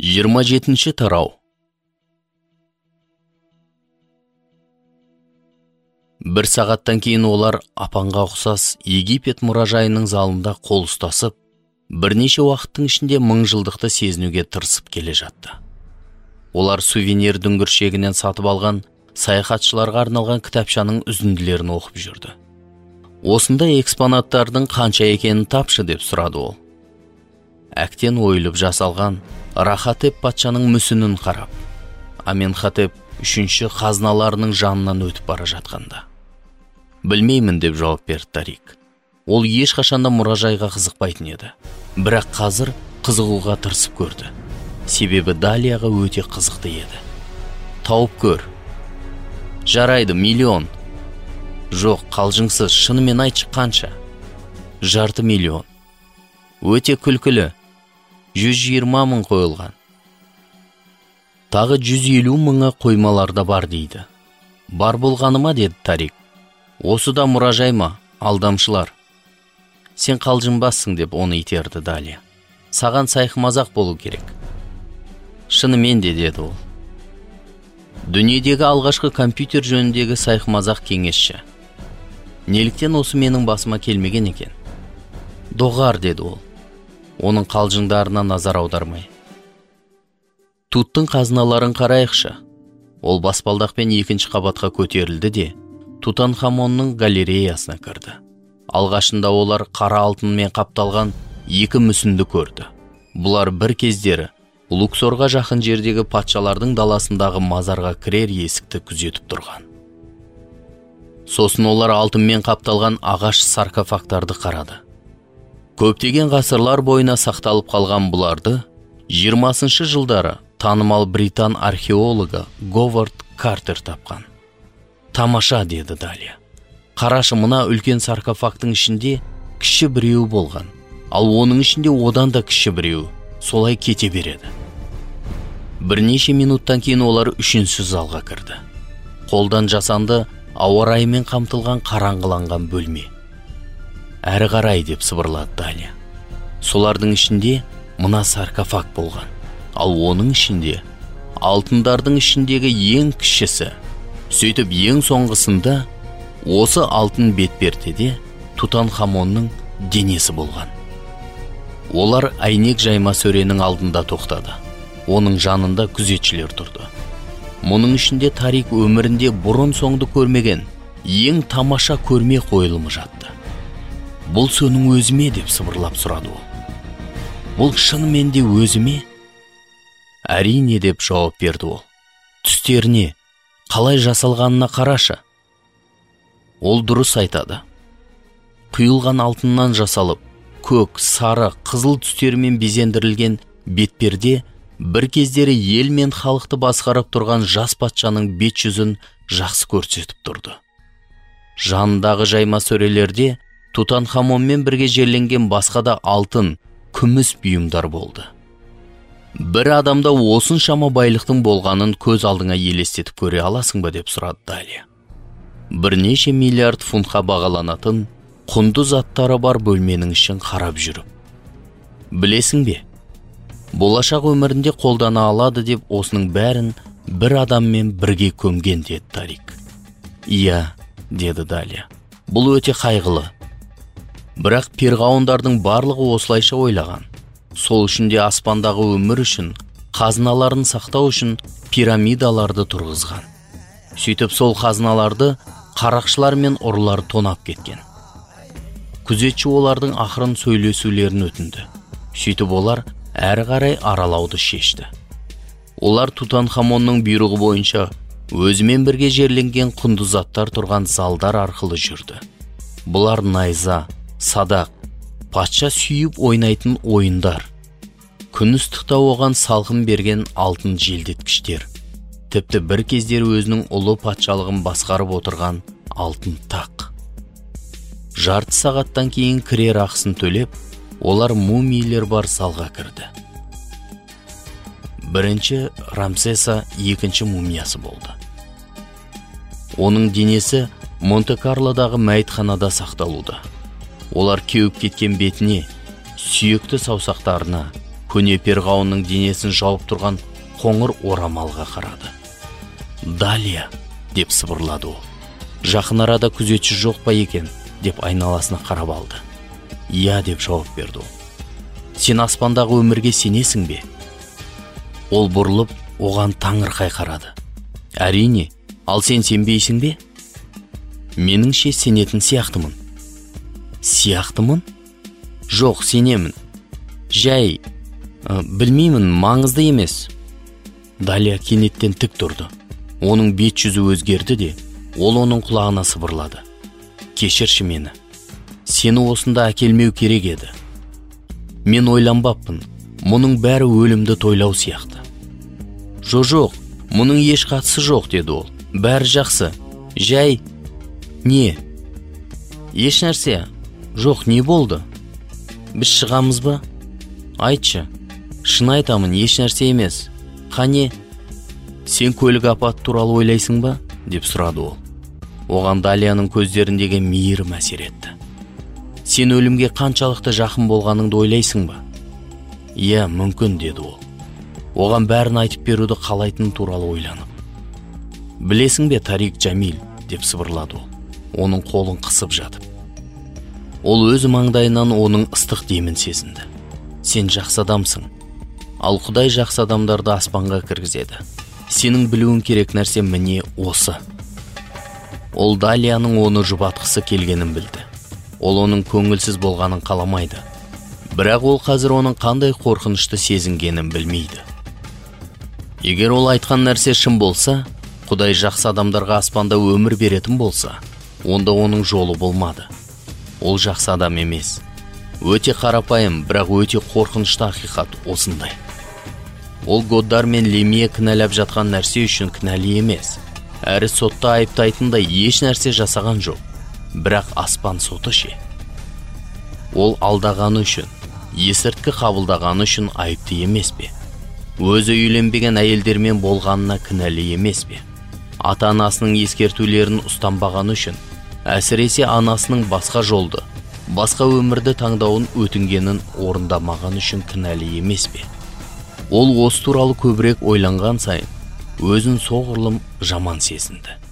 27-ші тарау. Бір сағаттан кейін олар апанға ұқсас Египет мұражайының залында қол ұстасып, бірнеше уақыттың ішінде мыңжылдықты сезінуге тырысып келе жатты. Олар сувенир дүңгіршегінен сатып алған саяхатшыларға арналған кітапшаның үзінділерін оқып жүрді. Осындай экспонаттардың қанша екенін тапшы деп сұрады ол. Әктен ойылып жасалған Рахатеп патшаның мүсінін қарап, Аменхотеп үшінші қазыналарының жанынан өтіп бара жатқанда. Білмеймін деп жауап берді Тарик. Ол ешқашанда мұражайға қызықпайтын еді. Бірақ қазір қызығуға тырысып көрді. Себебі Далияға өте қызықты еді. Тауып көр. Жарайды, 1,000,000. Жоқ, қалжыңсыз, шынымен айтшы қанша? 500,000,000. Өте күлкілі. 120,000 қойылған. Тағы 150,000 қоймаларда бар дейді. Бар болғаны ма, деді Тарик. Осы да мұражай ма, алдамшылар? Сен қалжыңбассың деп оны итерді Далия. Саған сайқымазақ болу керек. Шынымен де, деді ол. Дүниедегі алғашқы компьютер жөніндегі сайқымазақ кеңесші. Неліктен осы менің басыма келмеген екен? Доғар, деді ол. Оның қалжыңдарына назар аудармай. Туттың қазыналарын қарайықшы. Ол баспалдақпен 2-ші қабатқа көтерілді де, Тутанхамонның галереясына кірді. Алғашында олар қара алтынмен қапталған 2 мүсінді көрді. Бұлар бір кездері Луксорға жақын жердегі патшалардың даласындағы мазарға кірер есікті күзетіп тұрған. Сосын олар алтынмен қапталған ағаш саркофагтарды қарады. Көптеген ғасырлар бойына сақталып қалған бұларды 20-шы жылдары танымал британ археологы Говард Картер тапқан. Тамаша, деді Далия. Қарашы, мына үлкен саркофагтың ішінде кіші біреу болған, ал оның ішінде одан да кіші біреу. Солай кете береді. Бірнеше минуттан кейін олар 3-ші залға кірді. Қолдан жасанды ауа райымен қамтылған қараңғыланған бөлме. Әрі қарай, деп сыбырлады Далия. Солардың ішінде мына саркофаг болған, ал оның ішінде алтындардың ішіндегі ең кішісі. Сөйтіп ең соңғысында осы алтын бетпердеде Тутанхамонның денесі болған. Олар әйнек жайма сөренің алдында тоқтады. Оның жанында күзетшілер тұрды. Мұның ішінде Тарик өмірінде бұрын соңды көрмеген ең тамаша көрме қойылымы жатты. Бұл соның өзіме, деп сыбырлап сұрады ол. Бұл шынымен де өзіме? Әрине, деп жауап берді ол. Түстеріне, қалай жасалғанына қарашы. Ол дұрыс айтады. Құйылған алтыннан жасалып, көк, сары, қызыл түстермен безендірілген бетперде бір кездері ел мен халықты басқарып тұрған жас патшаның бет жүзін жақсы көрсетіп тұрды. Жанындағы жайма сөрелерде Тутанхамонмен бірге жерленген басқа да алтын, күміс бұйымдар болды. Бір адамда осыншама байлықтың болғанын көз алдыңа елестетіп көре аласың ба, деп сұрады Далия. Бірнеше миллиард фунтқа бағаланатын құнды заттары бар бөлменің ішін қарап жүріп. Білесің бе? Болашақ өмірінде қолдана алады деп осының бәрін бір адаммен бірге көмген, деді Тарик. Иә, деді Далия. Бұл өте қайғылы. Бірақ перғауындардың барлығы осылайша ойлаған. Сол үшін де аспандағы өмір үшін, қазыналарын сақтау үшін пирамидаларды тұрғызған. Сөйтіп сол қазыналарды қарақшылар мен ұрылар тонап кеткен. Күзетші олардың ақырын сөйлесулерін өтінді. Сөйтіп олар әрі қарай аралауды шешті. Олар Тутанхамонның бұйрығы бойынша өзімен бірге жерленген құнды заттар тұрған залдар арқылы жүрді. Бұлар найза, садақ, патша сүйіп ойнайтын ойындар, күн ыстықта оған салқын берген алтын желдеткіштер, тіпті бір кездері өзінің ұлы патшалығын басқарып отырған алтын тақ. Жарты сағаттан кейін кірер ақысын төлеп, олар мумийлер бар залға кірді. Бірінші Рамсеса 2-ші мумиясы болды. Оның денесі Монте-Карлодағы мәйітханада сақталуда. Олар кеуіп кеткен бетіне, сүйекті саусақтарына, көне перғауынның денесін жауып тұрған қоңыр орамалға қарады. «Далия», деп сыбырлады ол. «Жақын арада күзетші жоқ па екен?» деп айналасына қарап алды. «Иә», деп жауап берді ол. «Сен аспандағы өмірге сенесің бе?» Ол бұрылып, оған таңырқай қарады. «Әрине, ал сен сенбейсің бе?» «Меніңше сенетін сияқтымын». «Сияқтымын?» «Жоқ, сенемін. Жай, білмеймін, маңызды емес». Далия кенеттен тік тұрды. Оның бет жүзі өзгерді де, ол оның құлағына сыбырлады. «Кешірші мені. Сені осында әкелмеу керек еді. Мен ойланбаппын. Мұның бәрі өлімді тойлау сияқты». «Жоқ, мұның еш қатысы жоқ», деді ол. «Бәрі жақсы. Жай...» «Не?» «Еш нәрсе. Жоқ, не болды? Біз шығамыз ба? Айтшы. Шын айтамын, еш нәрсе емес. Қане?» «Сен көлік апаты туралы ойлайсың ба?» деп сұрады ол. Оған Далияның көздеріндегі мейірім әсер етті. «Сен өлімге қаншалықты жақын болғаныңды ойлайсың ба?» «Иә, мүмкін», деді ол. Оған бәрін айтып беруді қалайтын туралы ойланып. «Білесің бе, Тарик Джамил?» деп сыбырлады ол, оның қолын қысып жатып. Ол өз маңдайынан оның ыстық демін сезінді. «Сен жақсы адамсың. Ал Құдай жақсы адамдарды аспанға кіргізеді. Сенің білуің керек нәрсе міне осы». Ол Далияның оны жұбатқысы келгенін білді. Ол оның көңілсіз болғанын қаламайды. Бірақ ол қазір оның қандай қорқынышты сезінгенін білмейді. Егер ол айтқан нәрсе шын болса, Құдай жақсы адамдарға аспанда өмір беретін болса, онда оның жолы болмады. Ол жақсы адам емес. Өте қарапайым, бірақ өте қорқынышты ақиқат осындай. Ол Годдар мен Лемие кінәлап жатқан нәрсе үшін кінәлі емес. Әрі сотта айыптайтындай еш нәрсе жасаған жоқ. Бірақ аспан соты ше. Ол алдағаны үшін, есірткі қабылдағаны үшін айыпты емес пе? Өзі үйленбеген әйелдермен болғанына кінәлі емес пе? Ата-анасының ескертулерін ұстанбағаны үшін, әсіресе анасының басқа жолды, басқа өмірді таңдауын өтінгенін орындамаған үшін кінәлі емес пе? Ол осы туралы көбірек ойланған сайын, өзін соғұрлым жаман сезінді.